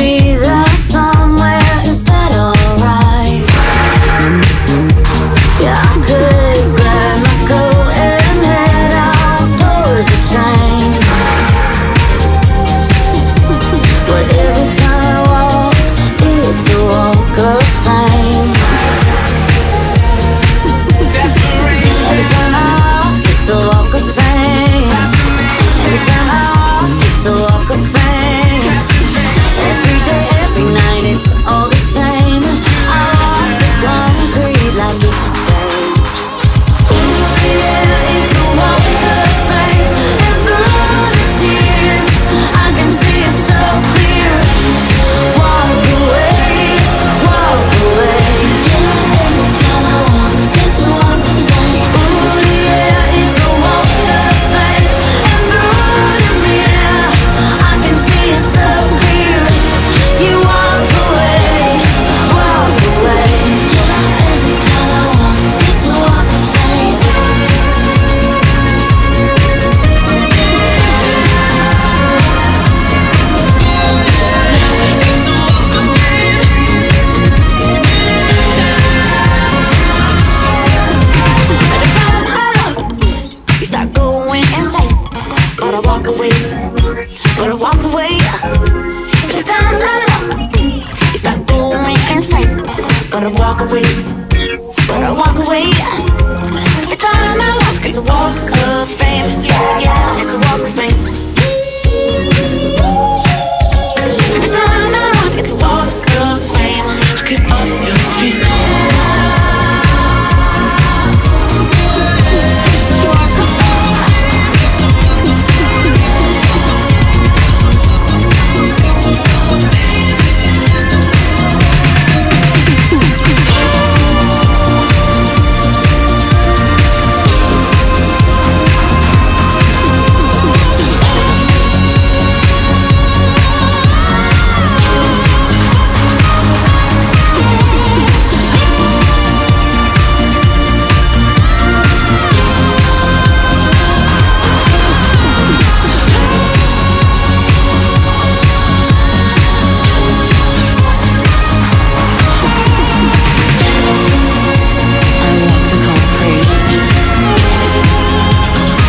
be there somewhere. Is that alright? Yeah, I could grab my coat and head out towards the train. But every time I walk, it's a walk of fame. Every time I walk, it's a walk of fame. Every time I walk, it's a walk of fame. Every day, every night, it's all the same. I walk the concrete like it's a stage. Ooh, yeah, it's a walk of fame. And through the tears, I can see it so clear. Walk away, walk away. Yeah, every time I walk, it's a walk of fame. Ooh, yeah, it's a walk of fame. And through the mirror, I can see it so clear. You walk away, walk away. Yeah, every time I walk, it's a walk of fame. You start going insane. Gotta walk away. Gotta walk away. Every time you start going insane. Gotta walk away. Gotta walk away. Every time I walk, it's a walk of fame. Yeah, yeah, it's a walk of fame. Every time I walk, it's a walk of fame. Just get off your feet.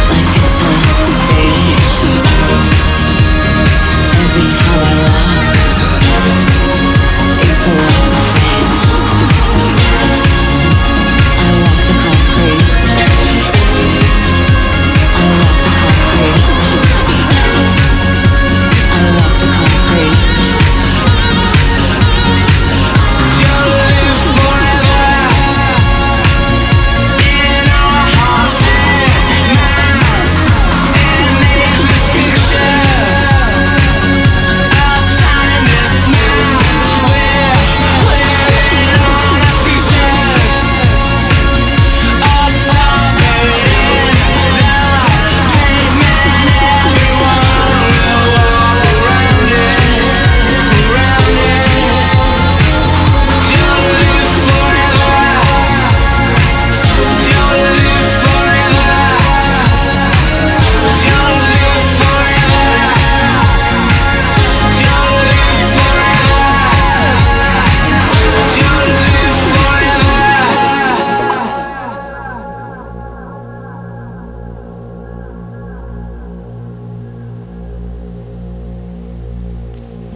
Every time I walk,